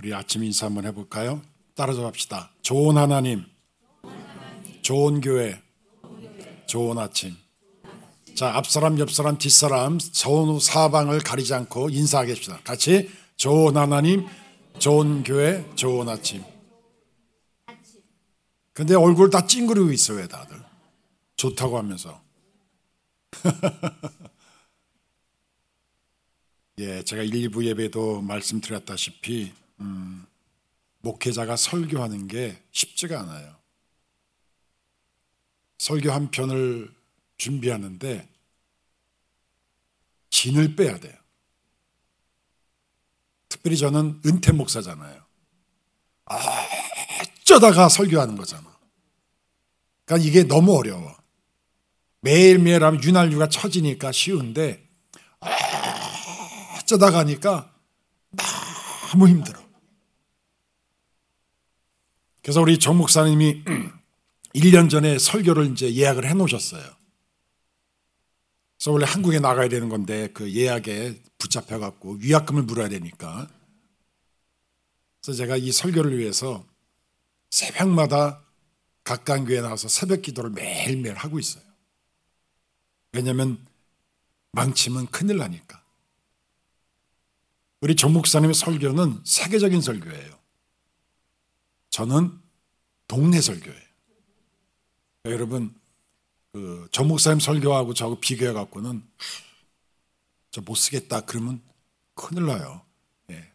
우리 아침 인사 한번 해볼까요? 따라서 합시다. 좋은 하나님, 좋은 교회, 좋은 아침. 자, 앞사람, 옆사람, 뒷사람, 좌우 사방을 가리지 않고 인사하겠습니다. 같이 좋은 하나님, 좋은 교회, 좋은 아침. 근데 얼굴 다 찡그리고 있어요, 다들. 좋다고 하면서. 예, 제가 1부 예배도 말씀드렸다시피 목회자가 설교하는 게 쉽지가 않아요. 설교 한 편을 준비하는데 진을 빼야 돼요. 특별히 저는 은퇴 목사잖아요. 어쩌다가 설교하는 거잖아. 그러니까 이게 너무 어려워. 매일매일 하면 윤활유가 처지니까 쉬운데 어쩌다가 하니까 너무 힘들어. 그래서 우리 정 목사님이 1년 전에 설교를 이제 예약을 해 놓으셨어요. 그래서 원래 한국에 나가야 되는 건데 그 예약에 붙잡혀갖고 위약금을 물어야 되니까. 그래서 제가 이 설교를 위해서 새벽마다 각각 교회에 나와서 새벽 기도를 매일매일 하고 있어요. 왜냐하면 망치면 큰일 나니까. 우리 정 목사님의 설교는 세계적인 설교예요. 저는 동네 설교예요. 여러분, 정 목사님 설교하고 저하고 비교해 갖고는 저 못 쓰겠다 그러면 큰일 나요. 예.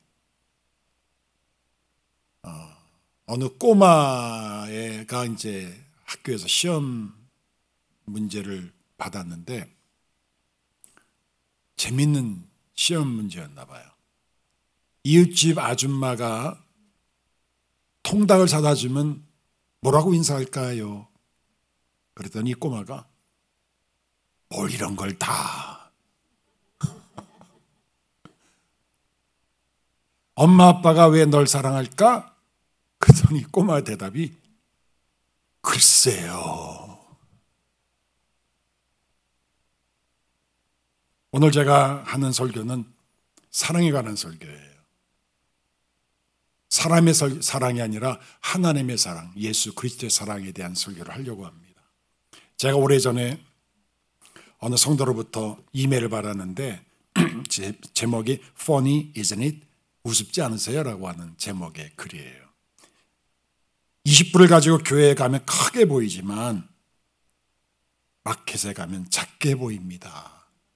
어느 꼬마가 이제 학교에서 시험 문제를 받았는데 재밌는 시험 문제였나 봐요. 이웃집 아줌마가 통닭을 사다 주면 뭐라고 인사할까요? 그랬더니 이 꼬마가 뭘 이런 걸 다. 엄마 아빠가 왜 널 사랑할까? 그랬더니 꼬마의 대답이 글쎄요. 오늘 제가 하는 설교는 사랑에 관한 설교예요. 사람의 사랑이 아니라 하나님의 사랑, 예수 그리스도의 사랑에 대한 설교를 하려고 합니다. 제가 오래전에 어느 성도로부터 이메일을 받았는데 제목이 Funny, isn't it? 우습지 않으세요? 라고 하는 제목의 글이에요. 20불을 가지고 교회에 가면 크게 보이지만 마켓에 가면 작게 보입니다.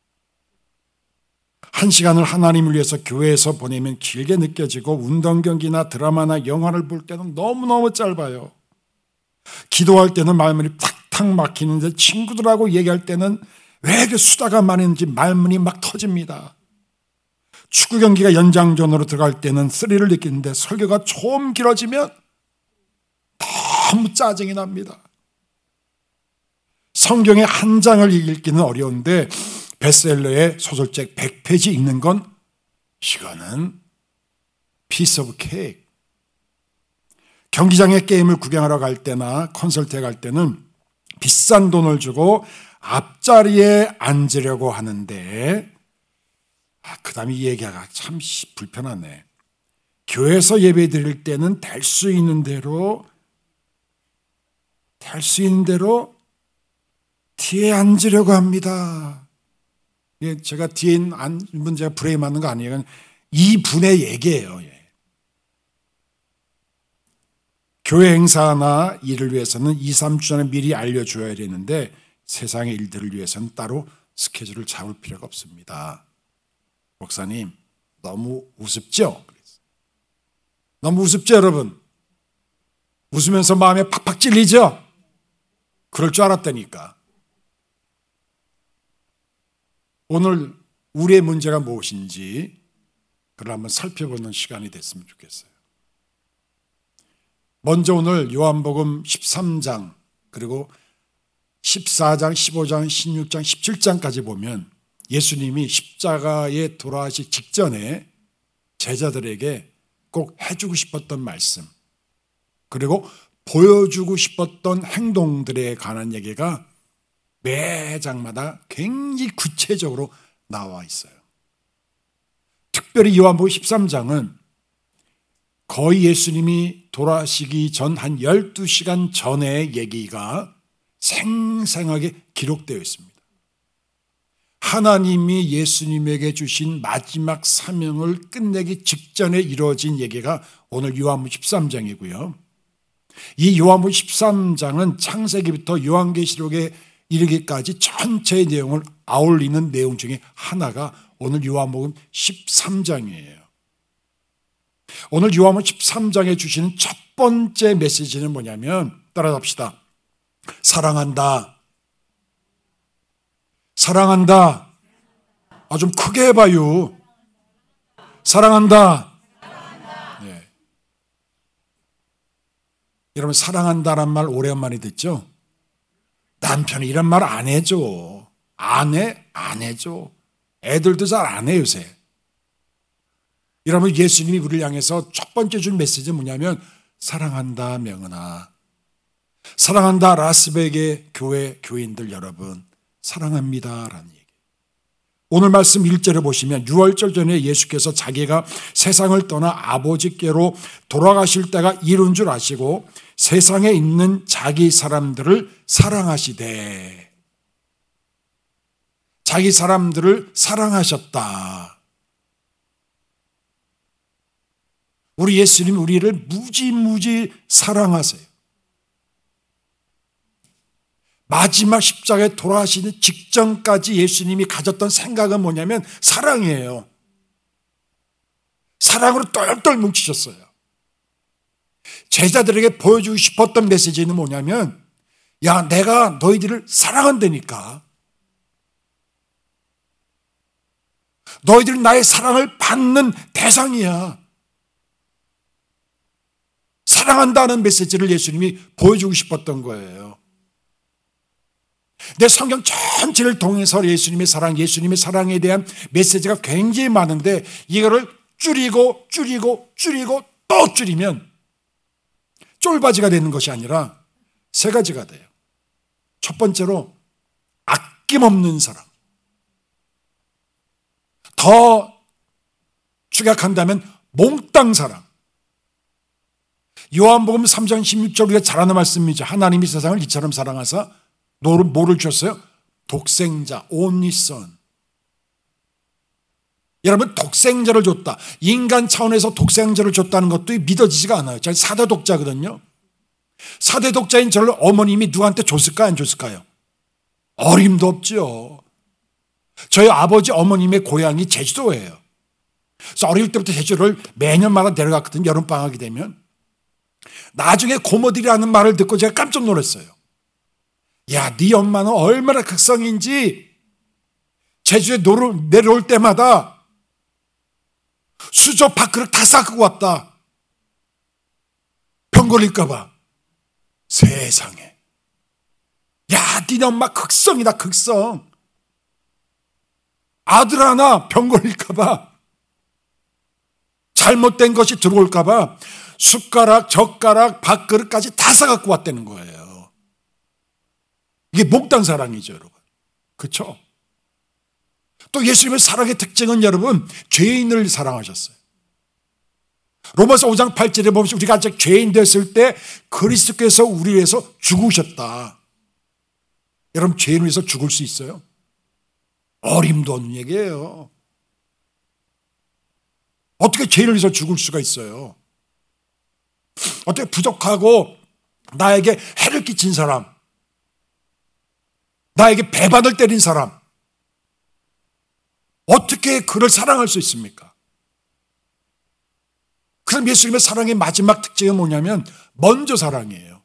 1시간을 하나님을 위해서 교회에서 보내면 길게 느껴지고 운동 경기나 드라마나 영화를 볼 때는 너무너무 짧아요. 기도할 때는 말문이 탁탁 막히는데 친구들하고 얘기할 때는 왜 그 수다가 많은지 말문이 막 터집니다. 축구 경기가 연장전으로 들어갈 때는 스릴을 느끼는데 설교가 좀 길어지면 너무 짜증이 납니다. 성경의 한 장을 읽기는 어려운데 베스트셀러의 소설책 100페이지 읽는 건 이거는 piece of cake. 경기장에 게임을 구경하러 갈 때나 콘서트에 갈 때는 비싼 돈을 주고 앞자리에 앉으려고 하는데 그 다음에 이 얘기가 참 불편하네. 교회에서 예배 드릴 때는 될 수 있는 대로 뒤에 앉으려고 합니다. 제가 뒤에 앉으면 제가 브레이크 맞는 거 아니에요. 이 분의 얘기예요. 교회 행사나 일을 위해서는 2, 3주 전에 미리 알려줘야 되는데 세상의 일들을 위해서는 따로 스케줄을 잡을 필요가 없습니다. 목사님, 너무 우습죠? 너무 우습죠, 여러분? 웃으면서 마음에 팍팍 찔리죠? 그럴 줄 알았다니까. 오늘 우리의 문제가 무엇인지 그걸 한번 살펴보는 시간이 됐으면 좋겠어요. 먼저 오늘 요한복음 13장 그리고 14장, 15장, 16장, 17장까지 보면 예수님이 십자가에 돌아가시기 직전에 제자들에게 꼭 해주고 싶었던 말씀 그리고 보여주고 싶었던 행동들에 관한 얘기가 매 장마다 굉장히 구체적으로 나와 있어요. 특별히 요한복음 13장은 거의 예수님이 돌아가시기 전 한 12시간 전의 얘기가 생생하게 기록되어 있습니다. 하나님이 예수님에게 주신 마지막 사명을 끝내기 직전에 이루어진 얘기가 오늘 요한복음 13장이고요. 이 요한복음 13장은 창세기부터 요한계시록에 이르기까지 전체의 내용을 아울리는 내용 중에 하나가 오늘 요한복음 13장이에요. 오늘 요한복음 13장에 주시는 첫 번째 메시지는 뭐냐면 따라합시다. 사랑한다. 사랑한다. 좀 크게 해봐요. 사랑한다. 네. 여러분 사랑한다란 말 오랜만에 듣죠? 남편이 이런 말 안 해줘. 안 해줘. 애들도 잘 안 해 요새. 여러분 예수님이 우리를 향해서 첫 번째 준 메시지는 뭐냐면 사랑한다 명은아. 사랑한다 라스베게 교회 교인들 여러분. 사랑합니다라는 얘기. 오늘 말씀 1절에 보시면 6월절 전에 예수께서 자기가 세상을 떠나 아버지께로 돌아가실 때가 이른 줄 아시고 세상에 있는 자기 사람들을 사랑하시되 자기 사람들을 사랑하셨다. 우리 예수님 우리를 무지무지 사랑하세요. 마지막 십자가에 돌아가시는 직전까지 예수님이 가졌던 생각은 뭐냐면 사랑이에요. 사랑으로 똘똘 뭉치셨어요. 제자들에게 보여주고 싶었던 메시지는 뭐냐면 야 내가 너희들을 사랑한다니까. 너희들은 나의 사랑을 받는 대상이야. 사랑한다는 메시지를 예수님이 보여주고 싶었던 거예요. 내 성경 전체를 통해서 예수님의 사랑에 대한 메시지가 굉장히 많은데 이거를 줄이고 또 줄이면 쫄바지가 되는 것이 아니라 세 가지가 돼요. 첫 번째로 아낌없는 사랑. 더 축약한다면 몽땅 사랑. 요한복음 3장 16절 우리가 잘 아는 말씀이죠. 하나님이 세상을 이처럼 사랑하사 뭐를 줬어요? 독생자, only son. 여러분 독생자를 줬다. 인간 차원에서 독생자를 줬다는 것도 믿어지지가 않아요. 저희 4대 독자거든요. 4대 독자인 저를 어머님이 누구한테 줬을까요? 안 줬을까요? 어림도 없죠. 저희 아버지 어머님의 고향이 제주도예요. 그래서 어릴 때부터 제주도를 매년마다 내려갔거든요. 여름방학이 되면. 나중에 고모들이라는 말을 듣고 제가 깜짝 놀랐어요. 야, 네 엄마는 얼마나 극성인지 제주에 내려올 때마다 수저 밥그릇 다 닦고 왔다. 병 걸릴까 봐. 세상에. 야, 니네 엄마 극성이다, 극성. 아들 하나 병 걸릴까 봐. 잘못된 것이 들어올까 봐 숟가락, 젓가락, 밥그릇까지 다 사갖고 왔다는 거예요. 이게 몽땅 사랑이죠, 여러분. 그렇죠? 또 예수님의 사랑의 특징은 여러분 죄인을 사랑하셨어요. 로마서 5장 8절에 보면 우리가 아직 죄인 됐을 때 그리스도께서 우리 위해서 죽으셨다. 여러분 죄인을 위해서 죽을 수 있어요? 어림도 없는 얘기예요. 어떻게 죄인을 위해서 죽을 수가 있어요? 어떻게 부족하고 나에게 해를 끼친 사람, 나에게 배반을 때린 사람, 어떻게 그를 사랑할 수 있습니까? 그럼 예수님의 사랑의 마지막 특징은 뭐냐면 먼저 사랑이에요.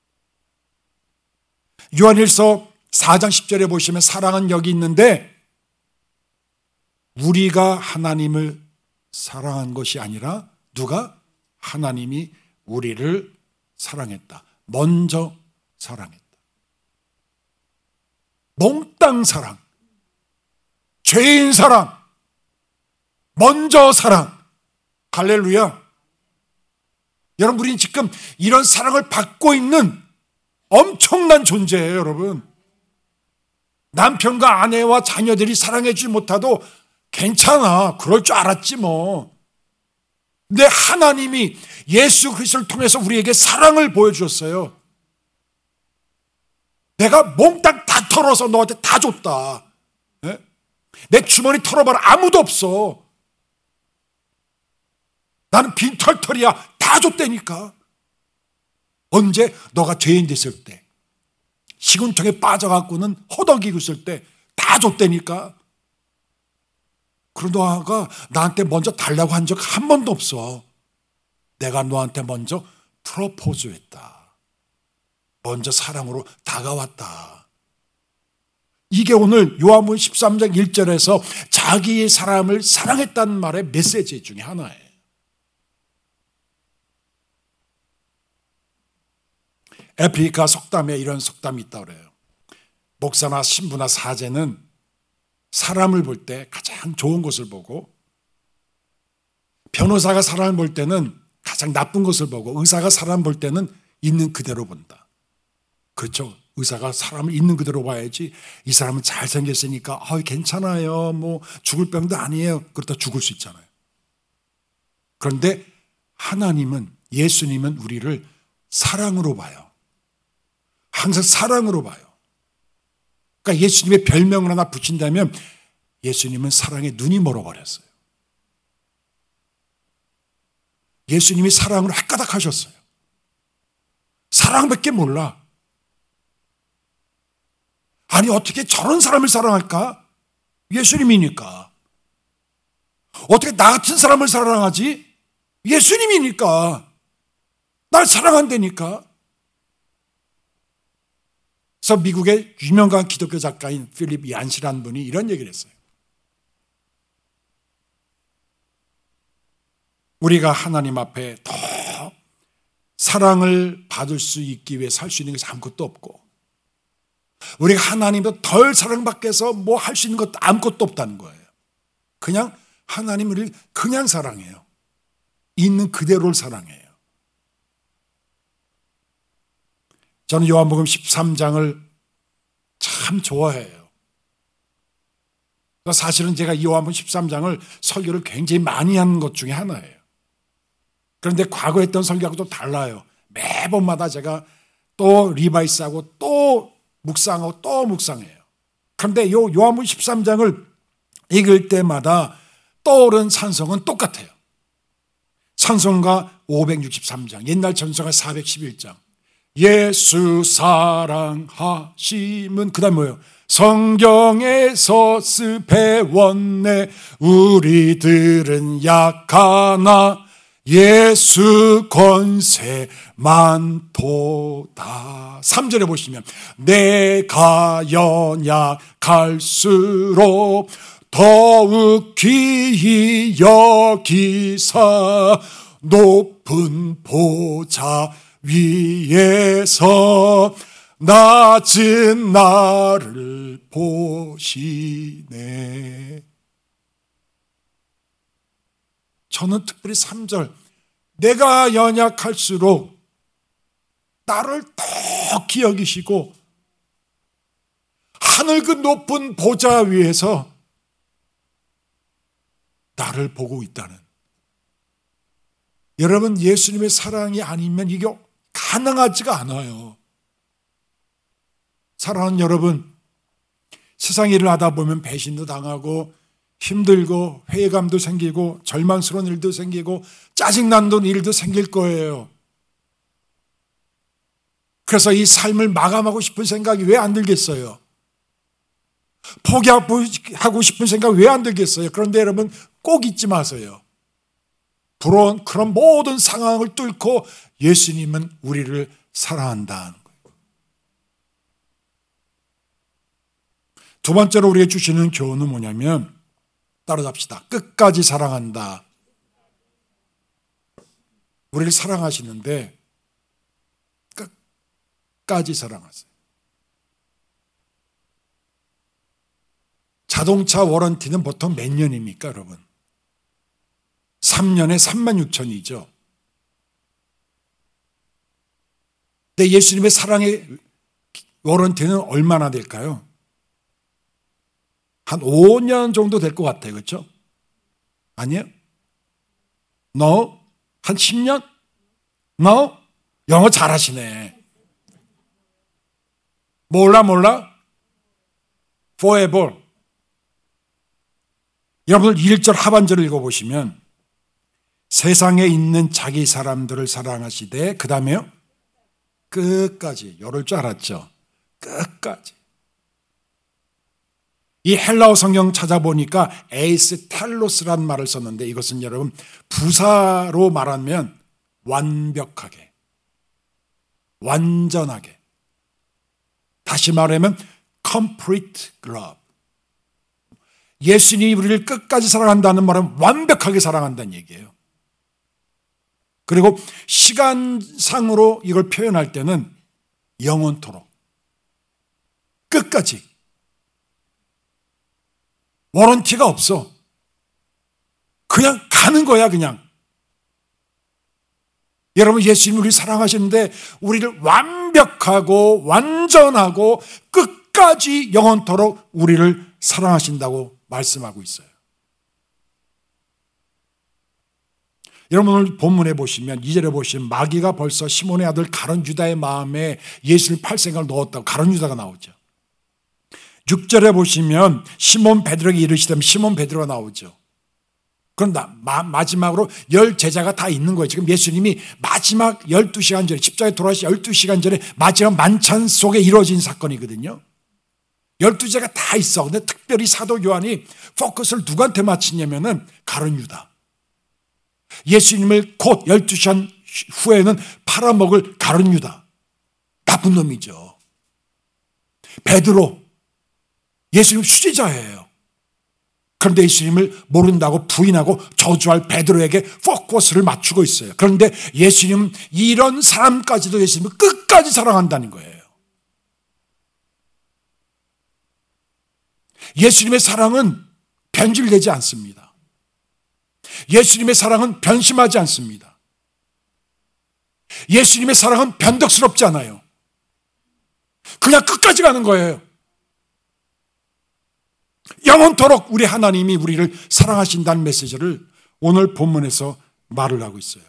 요한일서 4장 10절에 보시면 사랑은 여기 있는데 우리가 하나님을 사랑한 것이 아니라 누가? 하나님이 우리를 사랑했다. 먼저 사랑했다. 몽땅 사랑, 죄인 사랑, 먼저 사랑. 할렐루야. 여러분 우리는 지금 이런 사랑을 받고 있는 엄청난 존재예요, 여러분. 남편과 아내와 자녀들이 사랑해주지 못해도 괜찮아. 그럴 줄 알았지 뭐. 근데 하나님이 예수 그리스도를 통해서 우리에게 사랑을 보여주셨어요. 내가 몽땅 다 털어서 너한테 다 줬다. 네? 내 주머니 털어봐라. 아무도 없어. 나는 빈털털이야. 다 줬다니까. 언제? 너가 죄인 됐을 때, 시궁창에 빠져갖고는 허덕이고 있을 때 다 줬다니까. 그런 너가 나한테 먼저 달라고 한 적 한 번도 없어. 내가 너한테 먼저 프로포즈했다. 먼저 사랑으로 다가왔다. 이게 오늘 요한복음 13장 1절에서 자기의 사람을 사랑했다는 말의 메시지 중에 하나예요. 아프리카 속담에 이런 속담이 있다고 그래요. 목사나 신부나 사제는 사람을 볼 때 가장 좋은 것을 보고, 변호사가 사람을 볼 때는 가장 나쁜 것을 보고, 의사가 사람 볼 때는 있는 그대로 본다. 그렇죠. 의사가 사람을 있는 그대로 봐야지. 이 사람은 잘생겼으니까 괜찮아요. 뭐 죽을 병도 아니에요. 그러다 죽을 수 있잖아요. 그런데 하나님은, 예수님은 우리를 사랑으로 봐요. 항상 사랑으로 봐요. 그러니까 예수님의 별명을 하나 붙인다면 예수님은 사랑에 눈이 멀어버렸어요. 예수님이 사랑으로 헷가닥하셨어요. 사랑밖에 몰라. 아니 어떻게 저런 사람을 사랑할까? 예수님이니까. 어떻게 나 같은 사람을 사랑하지? 예수님이니까. 날 사랑한다니까. 그래서 미국의 유명한 기독교 작가인 필립 얀시라는 분이 이런 얘기를 했어요. 우리가 하나님 앞에 더 사랑을 받을 수 있기 위해 살 수 있는 것이 아무것도 없고, 우리가 하나님보다 덜 사랑받기 위해서 뭐 할 수 있는 것도 아무것도 없다는 거예요. 그냥 하나님 우리를 그냥 사랑해요. 있는 그대로를 사랑해요. 저는 요한복음 13장을 참 좋아해요. 사실은 제가 이 요한복음 13장을 설교를 굉장히 많이 하는 것 중에 하나예요. 그런데 과거에 했던 설교하고 또 달라요. 매번마다 제가 또 리바이스하고 또 묵상하고 또 묵상해요. 그런데 요 요한복음 13장을 읽을 때마다 떠오른 찬송은 똑같아요. 찬송가 563장, 옛날 찬송가 411장. 예수 사랑하심은, 그 다음 뭐예요? 성경에서 배웠네. 우리들은 약하나 예수 권세 많도다. 3절에 보시면 내가 연약할수록 더욱 귀히 여기사 높은 보좌 위에서 낮은 나를 보시네. 저는 특별히 3절, 내가 연약할수록 나를 더 기억이시고 하늘 그 높은 보좌 위에서 나를 보고 있다는, 여러분 예수님의 사랑이 아니면 이게 가능하지가 않아요. 사랑하는 여러분, 세상 일을 하다 보면 배신도 당하고 힘들고 회의감도 생기고 절망스러운 일도 생기고 짜증나는 일도 생길 거예요. 그래서 이 삶을 마감하고 싶은 생각이 왜 안 들겠어요? 포기하고 싶은 생각 왜 안 들겠어요? 그런데 여러분 꼭 잊지 마세요. 부러운 그런 모든 상황을 뚫고 예수님은 우리를 사랑한다는 거예요. 두 번째로 우리에게 주시는 교훈은 뭐냐면, 따라잡시다. 끝까지 사랑한다. 우리를 사랑하시는데 끝까지 사랑하세요. 자동차 워런티는 보통 몇 년입니까, 여러분? 3년에 36,000이죠. 근데 예수님의 사랑의 워런티는 얼마나 될까요? 한 5년 정도 될 것 같아요. 그렇죠? 아니에요? No? 한 10년? No? 영어 잘하시네. 몰라? Forever. 여러분들 1절 하반절을 읽어보시면 세상에 있는 자기 사람들을 사랑하시되 그 다음에요 끝까지. 이럴 줄 알았죠. 끝까지. 이 헬라어 성경 찾아보니까 에이스 텔로스란 말을 썼는데 이것은 여러분 부사로 말하면 완벽하게, 완전하게. 다시 말하면 complete love. 예수님이 우리를 끝까지 사랑한다는 말은 완벽하게 사랑한다는 얘기예요. 그리고 시간상으로 이걸 표현할 때는 영원토록, 끝까지. 워런티가 없어. 그냥 가는 거야, 그냥. 여러분, 예수님이 우리를 사랑하시는데 우리를 완벽하고 완전하고 끝까지 영원토록 우리를 사랑하신다고 말씀하고 있어요. 여러분 오늘 본문에 보시면 2절에 보시면 마귀가 벌써 시몬의 아들 가룟 유다의 마음에 예수를 팔 생각을 넣었다고 가룟 유다가 나오죠. 6절에 보시면 시몬 베드로에게 이르시다면 시몬 베드로가 나오죠. 그럼 마지막으로 10 제자가 다 있는 거예요. 지금 예수님이 마지막 12시간 전에 십자가에 돌아가시 12시간 전에 마지막 만찬 속에 이루어진 사건이거든요. 12제가 다 있어. 근데 특별히 사도 요한이 포커스를 누구한테 맞추냐면은 가룟 유다. 예수님을 곧 12시간 후에는 팔아먹을 가룟 유다. 나쁜 놈이죠. 베드로. 예수님 수제자예요. 그런데 예수님을 모른다고 부인하고 저주할 베드로에게 포커스를 맞추고 있어요. 그런데 예수님은 이런 사람까지도 예수님을 끝까지 사랑한다는 거예요. 예수님의 사랑은 변질되지 않습니다. 예수님의 사랑은 변심하지 않습니다. 예수님의 사랑은 변덕스럽지 않아요. 그냥 끝까지 가는 거예요. 영원토록 우리 하나님이 우리를 사랑하신다는 메시지를 오늘 본문에서 말을 하고 있어요.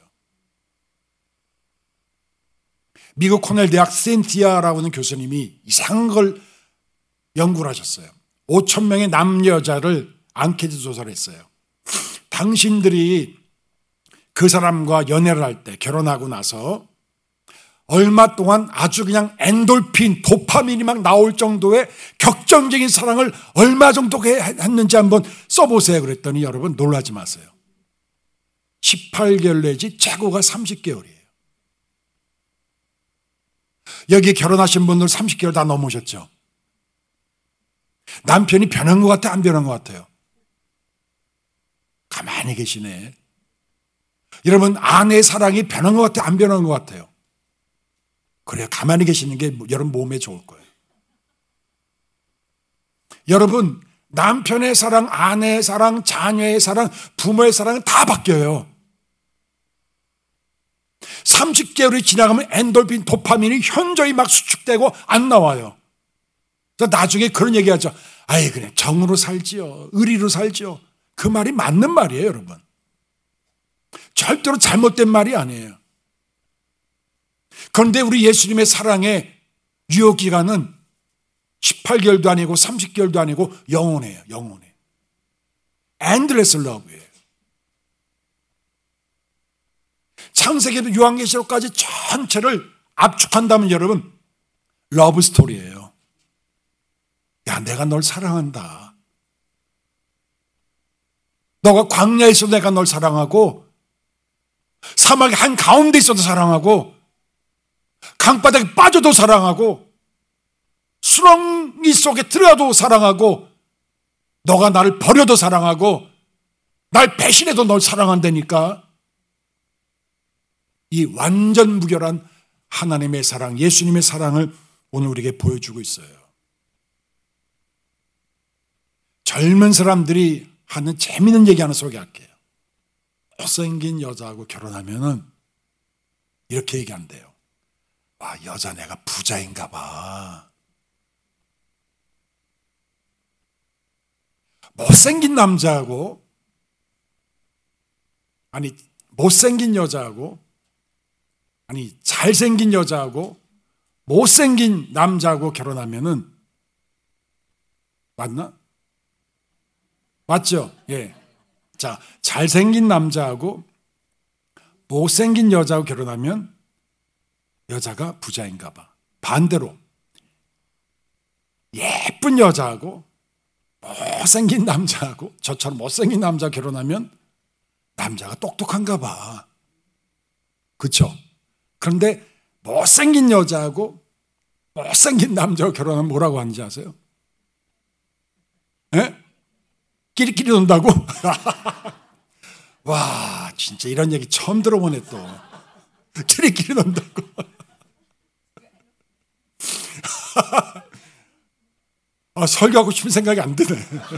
미국 코넬 대학 센티아라고 하는 교수님이 이상한 걸 연구를 하셨어요. 5,000명의 남여자를 앙케이트 조사를 했어요. 당신들이 그 사람과 연애를 할 때 결혼하고 나서 얼마 동안 아주 그냥 엔돌핀, 도파민이 막 나올 정도의 격정적인 사랑을 얼마 정도 했는지 한번 써보세요. 그랬더니 여러분 놀라지 마세요. 18개월 내지 최고가 30개월이에요. 여기 결혼하신 분들 30개월 다 넘으셨죠? 남편이 변한 것 같아, 안 변한 것 같아요? 가만히 계시네. 여러분 아내의 사랑이 변한 것 같아, 안 변한 것 같아요? 그래요. 가만히 계시는 게 여러분 몸에 좋을 거예요. 여러분 남편의 사랑, 아내의 사랑, 자녀의 사랑, 부모의 사랑은 다 바뀌어요. 30개월이 지나가면 엔돌핀, 도파민이 현저히 막 수축되고 안 나와요. 그래서 나중에 그런 얘기하죠. 아이 그냥 정으로 살지요. 의리로 살지요. 그 말이 맞는 말이에요, 여러분. 절대로 잘못된 말이 아니에요. 그런데 우리 예수님의 사랑의 유효기간은 18개월도 아니고 30개월도 아니고 영원해요. 영원해. endless love예요. 창세기부터 요한계시록까지 전체를 압축한다면 여러분 러브 스토리예요. 야, 내가 널 사랑한다. 너가 광야에 있어도 내가 널 사랑하고 사막의 한가운데 있어도 사랑하고 강바닥에 빠져도 사랑하고 수렁이 속에 들어가도 사랑하고 너가 나를 버려도 사랑하고 날 배신해도 널 사랑한다니까. 이 완전 무결한 하나님의 사랑, 예수님의 사랑을 오늘 우리에게 보여주고 있어요. 젊은 사람들이 하는 재미있는 얘기 하나 소개할게요. 못생긴 여자하고 결혼하면은 이렇게 얘기한대요. 와, 여자 내가 부자인가 봐. 못생긴 남자하고, 아니, 못생긴 여자하고, 아니, 잘생긴 여자하고 못생긴 남자하고 결혼하면은 맞나? 맞죠? 예. 자, 잘생긴 남자하고 못생긴 여자하고 결혼하면 여자가 부자인가 봐. 반대로 예쁜 여자하고 못생긴 남자하고 저처럼 못생긴 남자 결혼하면 남자가 똑똑한가 봐. 그렇죠? 그런데 못생긴 여자하고 못생긴 남자하고 결혼하면 뭐라고 하는지 아세요? 예? 끼리끼리 논다고? 와, 진짜 이런 얘기 처음 들어보네 또. 끼리끼리 논다고. 설교하고 싶은 생각이 안 드네.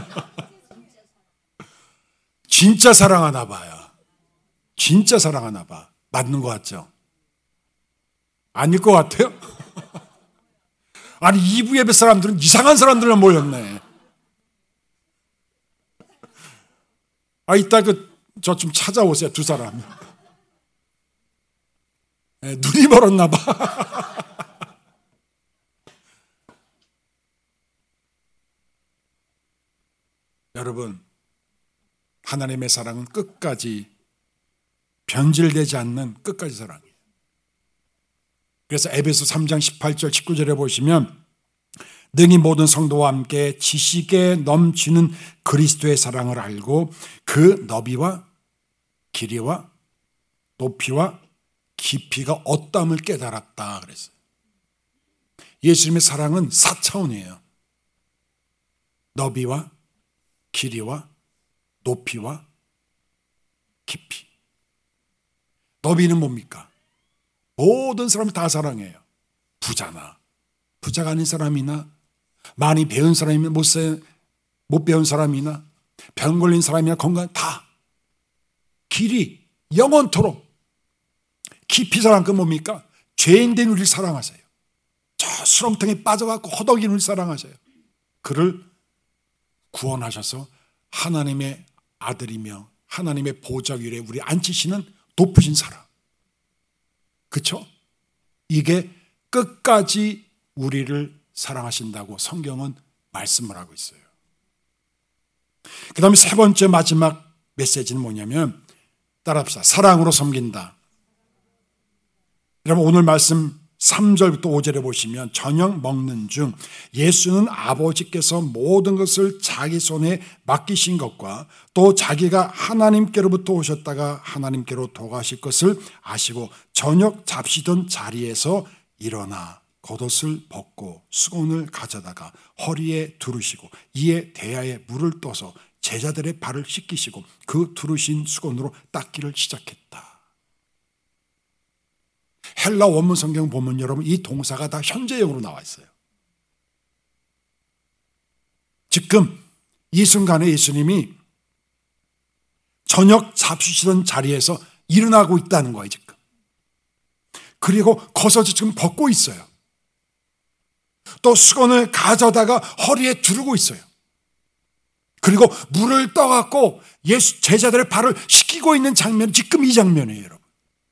진짜 사랑하나 봐요. 진짜 사랑하나 봐. 맞는 것 같죠? 아닐 것 같아요? 아니, 2부 예배 사람들은 이상한 사람들만 모였네. 이따 저 좀 찾아오세요, 두 사람. 네, 눈이 멀었나 봐. 여러분, 하나님의 사랑은 끝까지 변질되지 않는 끝까지 사랑이에요. 그래서 에베소 3장 18절 19절에 보시면 능히 모든 성도와 함께 지식에 넘치는 그리스도의 사랑을 알고 그 너비와 길이와 높이와 깊이가 어떠함을 깨달았다 그랬어요. 예수님의 사랑은 4차원이에요. 너비와 길이와 높이와 깊이. 너비는 뭡니까? 모든 사람을 다 사랑해요. 부자나 부자가 아닌 사람이나 많이 배운 사람이나 못 배운 사람이나 병 걸린 사람이나 건강 다. 길이 영원토록. 깊이 사랑한 건 뭡니까? 죄인된 우리를 사랑하세요. 저 수렁통에 빠져갖고 허덕이는 우리를 사랑하세요. 그를 구원하셔서 하나님의 아들이며 하나님의 보좌 위에 우리 앉히시는 높으신 사랑. 그렇죠? 이게 끝까지 우리를 사랑하신다고 성경은 말씀을 하고 있어요. 그 다음에 세 번째 마지막 메시지는 뭐냐면 따라합시다. 사랑으로 섬긴다. 여러분 오늘 말씀 3절부터 5절에 보시면 저녁 먹는 중 예수는 아버지께서 모든 것을 자기 손에 맡기신 것과 또 자기가 하나님께로부터 오셨다가 하나님께로 돌아가실 것을 아시고 저녁 잡시던 자리에서 일어나 겉옷을 벗고 수건을 가져다가 허리에 두르시고 이에 대야에 물을 떠서 제자들의 발을 씻기시고 그 두르신 수건으로 닦기를 시작했다. 헬라 원문 성경 보면 여러분 이 동사가 다 현재형으로 나와 있어요. 지금 이 순간에 예수님이 저녁 잡수시던 자리에서 일어나고 있다는 거예요. 지금. 그리고 겉옷을 지금 벗고 있어요. 또 수건을 가져다가 허리에 두르고 있어요. 그리고 물을 떠갖고 예수 제자들의 발을 씻기고 있는 장면이 지금 이 장면이에요. 여러분.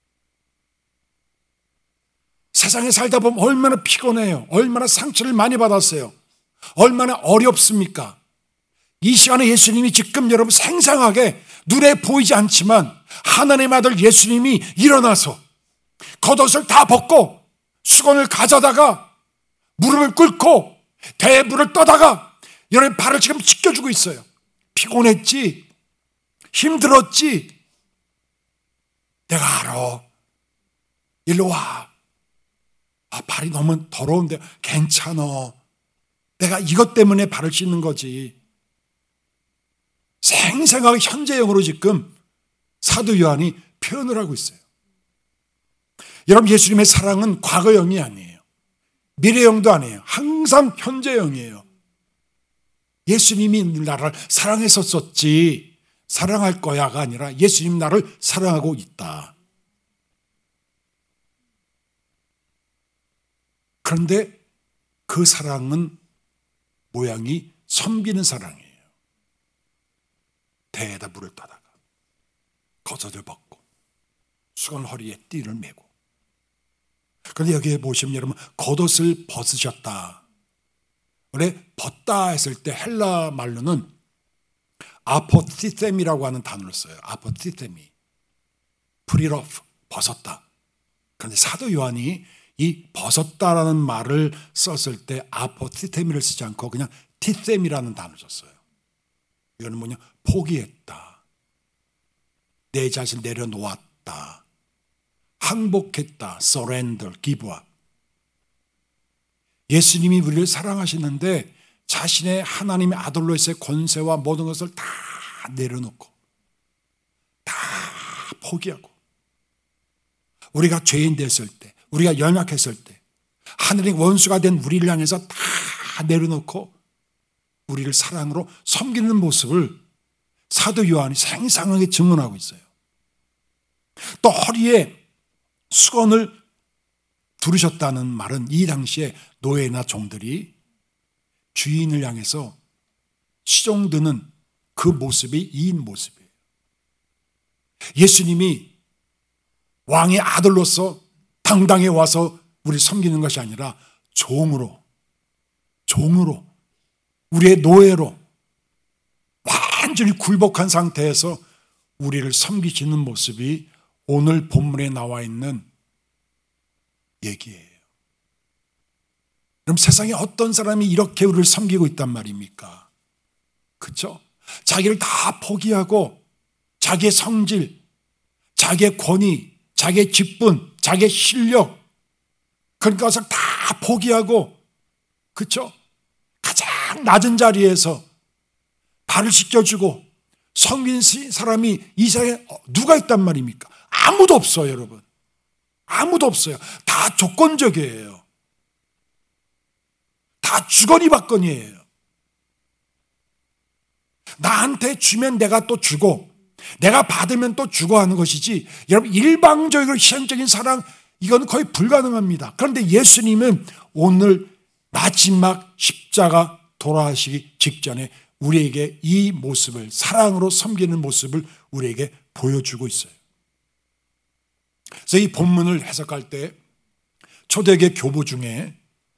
세상에 살다 보면 얼마나 피곤해요. 얼마나 상처를 많이 받았어요. 얼마나 어렵습니까? 이 시간에 예수님이 지금 여러분 생생하게 눈에 보이지 않지만 하나님의 아들 예수님이 일어나서 겉옷을 다 벗고 수건을 가져다가 무릎을 꿇고 대에 물을 떠다가 여러분 발을 지금 씻겨주고 있어요. 피곤했지? 힘들었지? 내가 알아. 일로 와. 발이 너무 더러운데 괜찮아. 내가 이것 때문에 발을 씻는 거지. 생생하게 현재형으로 지금 사도 요한이 표현을 하고 있어요. 여러분 예수님의 사랑은 과거형이 아니에요. 미래형도 아니에요. 항상 현재형이에요. 예수님이 나를 사랑했었지 사랑할 거야가 아니라 예수님 나를 사랑하고 있다. 그런데 그 사랑은 모양이 섬기는 사랑이에요. 대에다 물을 떠다가 겉옷을 벗고 수건 허리에 띠를 메고 그런데 여기에 보시면 여러분 겉옷을 벗으셨다. 원래 벗다 했을 때 헬라 말로는 아포티셈이라고 하는 단어를 써요. 아포티셈이. 프리러프, 벗었다. 그런데 사도 요한이 이 벗었다라는 말을 썼을 때 아포티셈이를 쓰지 않고 그냥 티셈이라는 단어를 썼어요. 이거는 뭐냐? 포기했다. 내 자신 내려놓았다. 항복했다. surrender, give up. 예수님이 우리를 사랑하시는데 자신의 하나님의 아들로서의 권세와 모든 것을 다 내려놓고 다 포기하고 우리가 죄인 됐을 때, 우리가 연약했을 때 하늘의 원수가 된 우리를 향해서 다 내려놓고 우리를 사랑으로 섬기는 모습을 사도 요한이 생생하게 증언하고 있어요. 또 허리에 수건을 두르셨다는 말은 이 당시에 노예나 종들이 주인을 향해서 시종드는 그 모습이 이 모습이에요. 예수님이 왕의 아들로서 당당히 와서 우리를 섬기는 것이 아니라 종으로 우리의 노예로 완전히 굴복한 상태에서 우리를 섬기시는 모습이 오늘 본문에 나와 있는 얘기예요. 그럼 세상에 어떤 사람이 이렇게 우리를 섬기고 있단 말입니까? 그렇죠? 자기를 다 포기하고 자기의 성질, 자기의 권위, 자기의 직분, 자기의 실력 그런 것을 다 포기하고 그렇죠? 가장 낮은 자리에서 발을 씻겨주고 섬긴 사람이 이 세상에 누가 있단 말입니까? 아무도 없어요, 여러분. 아무도 없어요. 다 조건적이에요. 다 주거니 받거니예요. 나한테 주면 내가 또 주고 내가 받으면 또 주고 하는 것이지 여러분 일방적으로 희생적인 사랑 이건 거의 불가능합니다. 그런데 예수님은 오늘 마지막 십자가 돌아가시기 직전에 우리에게 이 모습을 사랑으로 섬기는 모습을 우리에게 보여주고 있어요. 그래서 이 본문을 해석할 때 초대교회 교부 중에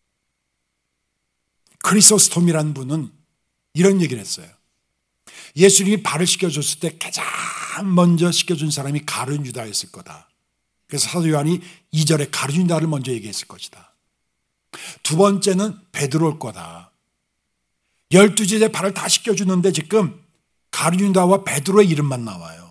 크리소스톰이라는 분은 이런 얘기를 했어요. 예수님이 발을 씻겨줬을 때 가장 먼저 씻겨준 사람이 가룟 유다였을 거다. 그래서 사도 요한이 2절에 가룟 유다를 먼저 얘기했을 것이다. 두 번째는 베드로일 거다. 12제자의 발을 다 씻겨주는데 지금 가룟 유다와 베드로의 이름만 나와요.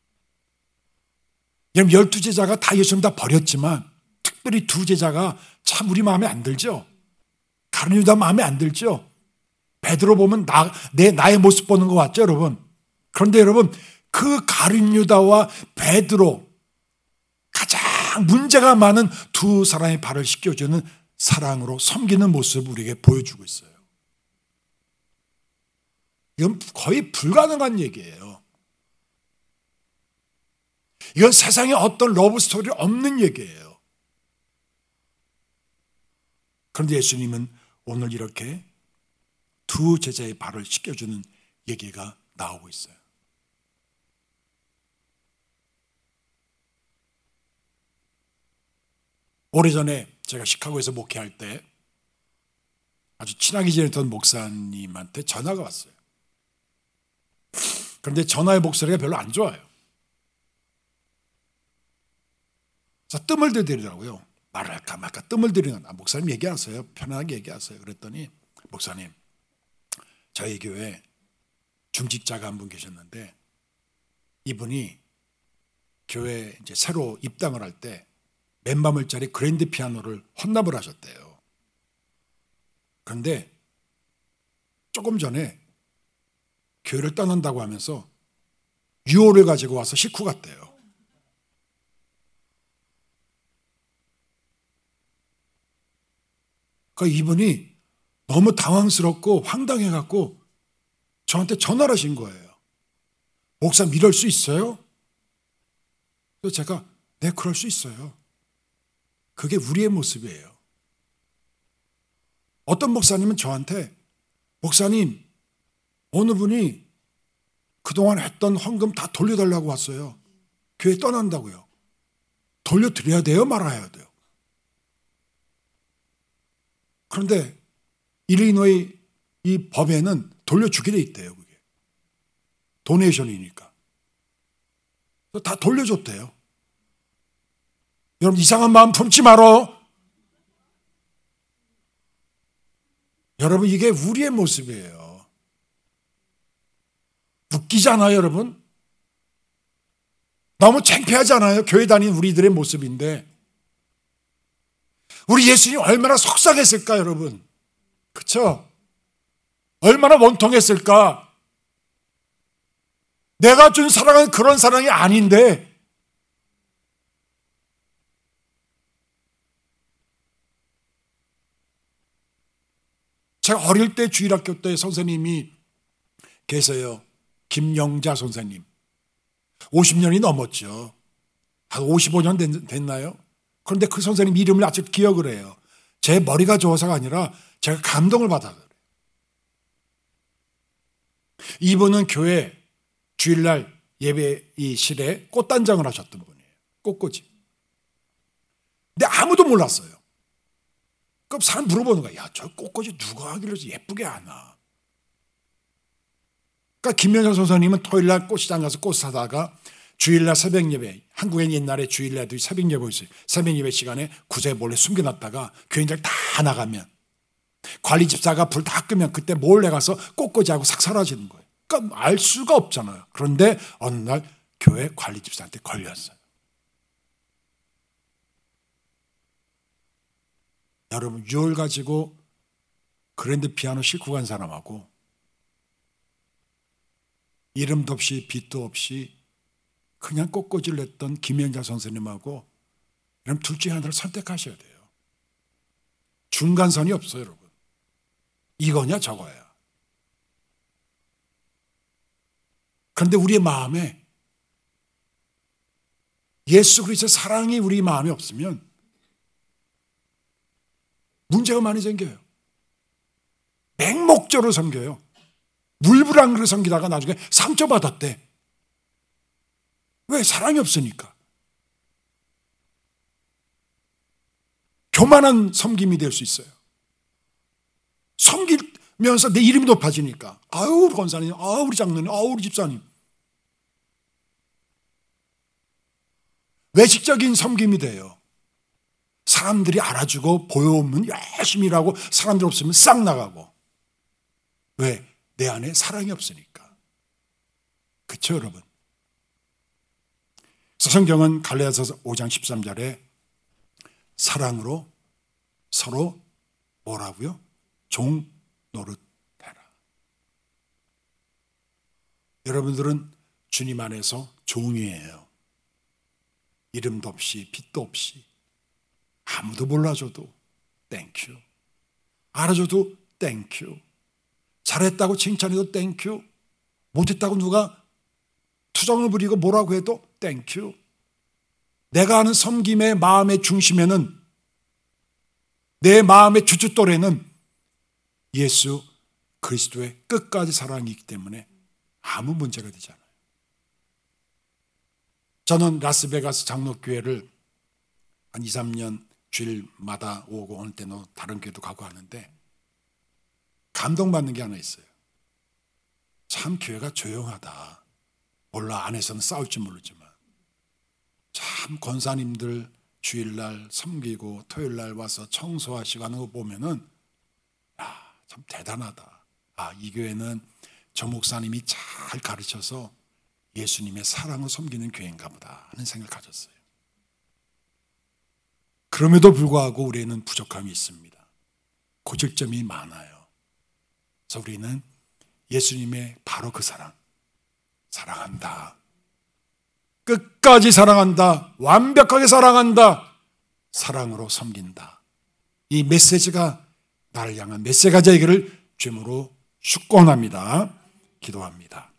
여러분 12제자가 다 예수님 다 버렸지만 특별히 두 제자가 참 우리 마음에 안 들죠. 가룟 유다 마음에 안 들죠. 베드로 보면 나의 모습 보는 거 같죠, 여러분? 그런데 여러분 그 가룟 유다와 베드로 가장 문제가 많은 두 사람의 발을 씻겨주는 사랑으로 섬기는 모습을 우리에게 보여주고 있어요. 이건 거의 불가능한 얘기예요. 이건 세상에 어떤 러브 스토리 없는 얘기예요. 그런데 예수님은 오늘 이렇게 두 제자의 발을 씻겨주는 얘기가 나오고 있어요. 오래전에 제가 시카고에서 목회할 때 아주 친하게 지냈던 목사님한테 전화가 왔어요. 그런데 전화의 목소리가 별로 안 좋아요. 그래서 뜸을 들이더라고요. 말을 할까 말까 뜸을 들이는 목사님 얘기하세요. 편안하게 얘기하세요. 그랬더니 목사님 저희 교회 중직자가 한 분 계셨는데 이분이 교회 이제 새로 입당을 할 때 맨바물짜리 그랜드 피아노를 헌납을 하셨대요. 그런데 조금 전에 교회를 떠난다고 하면서 유호를 가지고 와서 싣고 갔대요. 그러니까 이분이 너무 당황스럽고 황당해갖고 저한테 전화를 하신 거예요. 목사님 이럴 수 있어요? 그래서 제가 네 그럴 수 있어요. 그게 우리의 모습이에요. 어떤 목사님은 저한테 목사님 어느 분이 그동안 했던 헌금 다 돌려달라고 왔어요. 교회 떠난다고요. 돌려드려야 돼요? 말아야 돼요? 그런데 일리노이 이 법에는 돌려주게 돼 있대요. 그게 도네이션이니까 다 돌려줬대요. 여러분 이상한 마음 품지 말어. 여러분 이게 우리의 모습이에요. 웃기지 않아요, 여러분? 너무 창피하지 않아요? 교회 다니는 우리들의 모습인데. 우리 예수님 얼마나 속상했을까, 여러분? 그렇죠? 얼마나 원통했을까? 내가 준 사랑은 그런 사랑이 아닌데 제가 어릴 때 주일학교 때 선생님이 계세요. 김영자 선생님. 50년이 넘었죠. 한 55년 됐나요? 그런데 그 선생님 이름을 아직 기억을 해요. 제 머리가 좋아서가 아니라 제가 감동을 받아서 그래요. 이분은 교회 주일날 예배실에 꽃단장을 하셨던 분이에요. 꽃꽂이. 근데 아무도 몰랐어요. 그럼 사람 물어보는 거야. 야, 저 꽃꽂이 누가 하길래 예쁘게 하나? 그러니까 김명철 선생님은 토요일날 꽃시장 가서 꽃 사다가 주일날 새벽 예배, 한국엔 옛날에 주일날도 새벽 예배 있어요. 새벽 예배 시간에 구석에 몰래 숨겨놨다가 교인들 다 나가면 관리 집사가 불 다 끄면 그때 몰래 가서 꽃꽂이하고 싹 사라지는 거예요. 그러니까 알 수가 없잖아요. 그런데 어느 날 교회 관리 집사한테 걸렸어요. 여러분 6월 가지고 그랜드 피아노 싣고 간 사람하고 이름도 없이 빛도 없이 그냥 꽃꽂이를 했던 김현자 선생님하고 이런 둘 중에 하나를 선택하셔야 돼요. 중간선이 없어요, 여러분. 이거냐 저거야. 그런데 우리의 마음에 예수 그리스도의 사랑이 우리 마음에 없으면 문제가 많이 생겨요. 맹목적으로 섬겨요. 물불안으로 섬기다가 나중에 상처받았대. 왜? 사랑이 없으니까. 교만한 섬김이 될 수 있어요. 섬기면서 내 이름이 높아지니까. 아유, 우리 권사님, 아유, 우리 장로님, 아유, 우리 집사님. 외식적인 섬김이 돼요. 사람들이 알아주고 보여오면 열심히 일하고 사람들 없으면 싹 나가고. 왜? 내 안에 사랑이 없으니까. 그렇죠, 여러분? 성경은 갈라디아서 5장 13절에 사랑으로 서로 뭐라고요? 종 노릇해라. 여러분들은 주님 안에서 종이에요. 이름도 없이 빛도 없이 아무도 몰라줘도 땡큐. 알아줘도 땡큐. 잘했다고 칭찬해도 땡큐. 못했다고 누가 투정을 부리고 뭐라고 해도 땡큐. 내가 하는 섬김의 마음의 중심에는 내 마음의 주춧돌에는 예수 그리스도의 끝까지 사랑이 있기 때문에 아무 문제가 되지 않아요. 저는 라스베가스 장로교회를 한 2, 3년 주일마다 오고 어느 때는 다른 교회도 가고 하는데 감동받는 게 하나 있어요. 참 교회가 조용하다. 몰라 안에서는 싸울지 모르지만 참 권사님들 주일날 섬기고 토요일날 와서 청소하시고 하는 거 보면은 야, 참 대단하다. 아, 이 교회는 저 목사님이 잘 가르쳐서 예수님의 사랑을 섬기는 교회인가 보다 하는 생각을 가졌어요. 그럼에도 불구하고 우리는 부족함이 있습니다. 고질점이 많아요. 그래서 우리는 예수님의 바로 그 사랑, 사랑한다. 끝까지 사랑한다. 완벽하게 사랑한다. 사랑으로 섬긴다. 이 메시지가 나를 향한 메시지가 되기를 주님으로 축원합니다. 기도합니다.